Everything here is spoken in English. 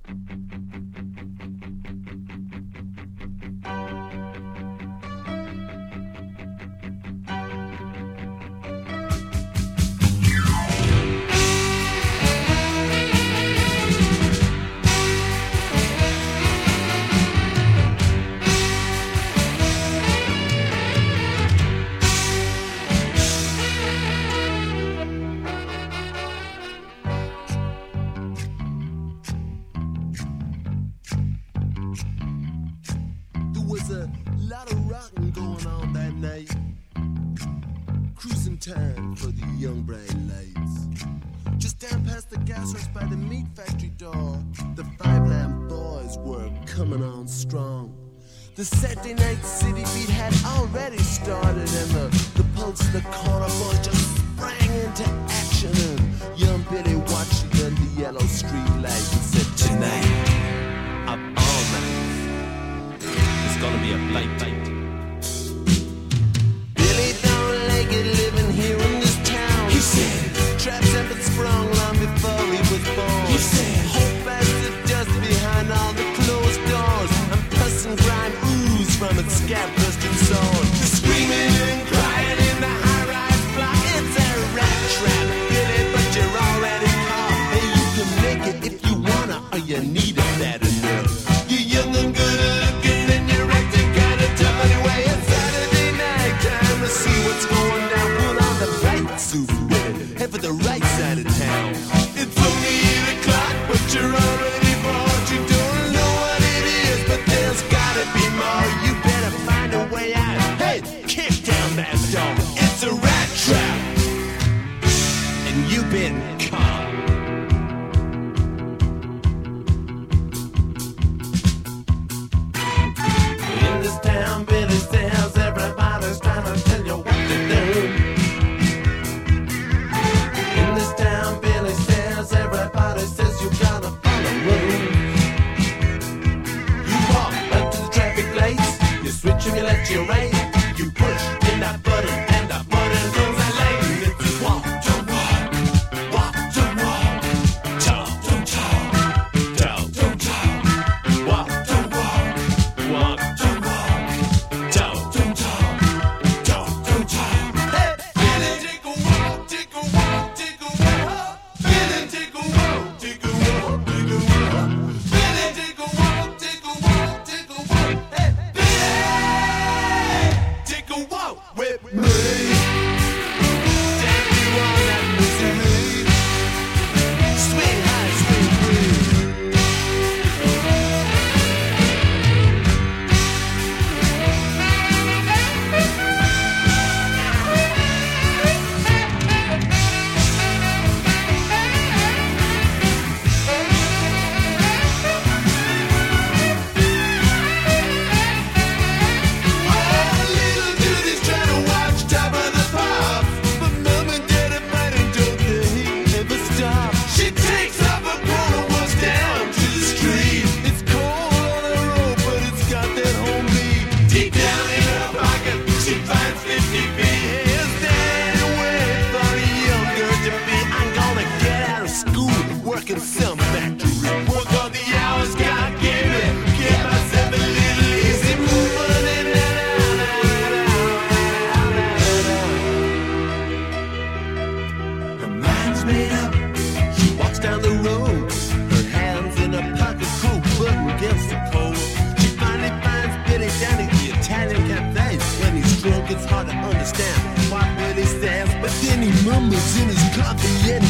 Time for the young bright lights. Just down past the gas works by the meat factory door, the Five Lamb Boys were coming on strong. The Saturday night city beat had already started, and the pulse of the corner boys just sprang into action. And young Billy watched it under the yellow street light and said, "Tonight, up all night, it's gonna be a blight night." Traps have been sprung long before he was born. He said, hope as the dust behind all the closed doors, and pus and grime ooze from its scab-busted sword. The screaming and crying in the high-rise block, it's a rat trap. Get it, but you're already caught. Hey, you can make it if you wanna, or you need it bad enough. You're young and good looking, and you're acting kinda tough anyway. It's Saturday night, time to see what's going down. Put on the bright suit. Head for the right side of town. It's only 8 o'clock, but you're already bored. You don't know what it is, but there's gotta be more. You better find a way out. Hey, kick down that door. It's a rat trap, and you've been caught. In this town, Billy says everybody's trying to tell you what to do. Everybody says you gotta follow rules. You walk up to the traffic lights, you switch and you let you right. You push in that button, and that button goes a lane. It's walk to walk, walk to walk, talk to talk, talk to talk, walk to walk, walk to walk, talk to talk, talk to talk. Hey, Billy, take a walk, take a walk, take a walk. Billy, take a walk, take a walk, take a walk. Billy, take a walk, take a walk, take a walk. Hey, Billy, take a walk with me. Take you on that misery. Swing high, swing free. Some factory work on the hours God gave me. Give myself a little easy movement and her mind's made up. She walks down the road, her hands in her pocket, cool button against the cold. She finally finds Billy down at the Italian cafe. When he's drunk, it's hard to understand what Billy says, but then he mumbles in his coffee and